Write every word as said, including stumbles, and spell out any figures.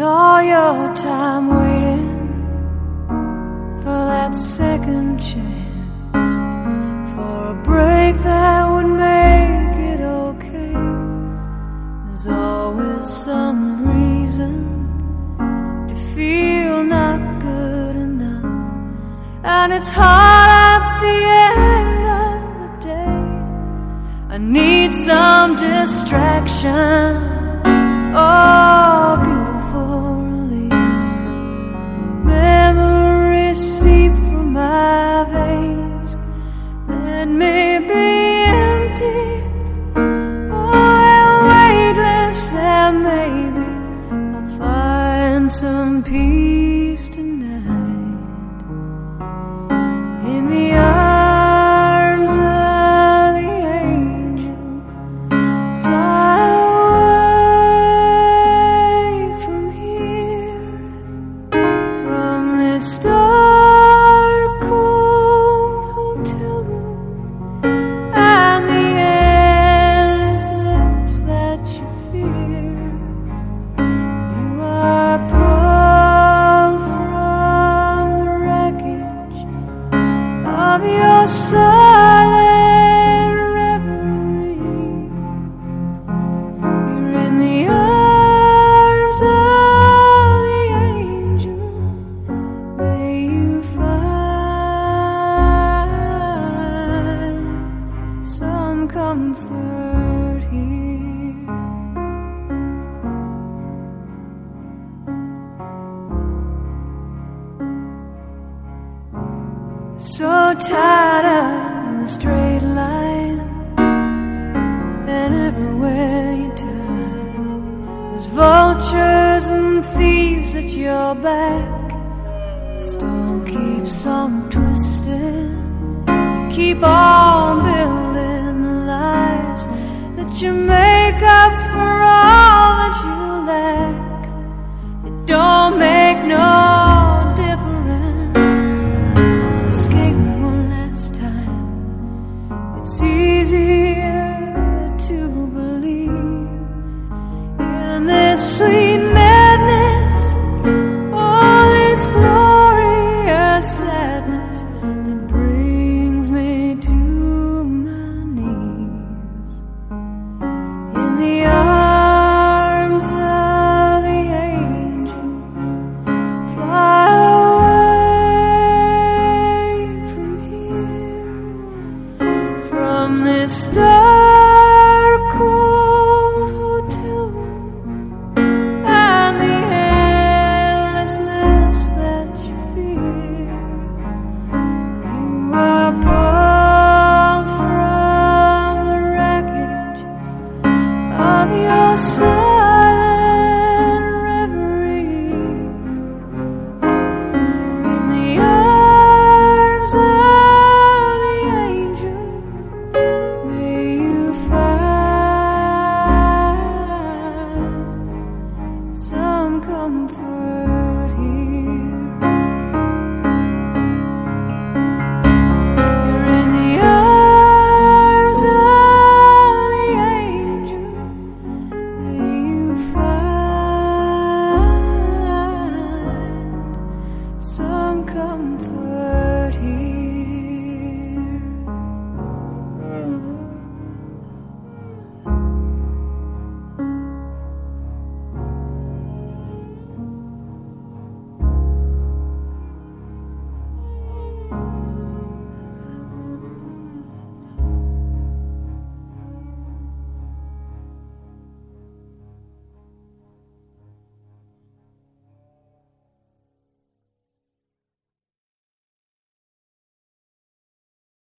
all your time waiting for that second chance, for a break that would make it okay. There's always some reason to feel not good enough, and it's hard at the end of the day. I need some distraction. Oh, beautiful release. Memories seep from my veins. Let me be empty, oh, and weightless, and maybe I'll find some peace tonight in the arms of the angel. Fly dark, cold hotel room, and the endlessness that you fear. You are pulled from the wreckage of your silent reverie. You're in the arms of comfort here. So tired of the straight line, and everywhere you turn there's vultures and thieves at your back. The storm keeps on twisting. You keep on building lies that you make up for all that you lack. It don't make no difference. Escape one last time. It's easier to believe in this sweet madness, all this glorious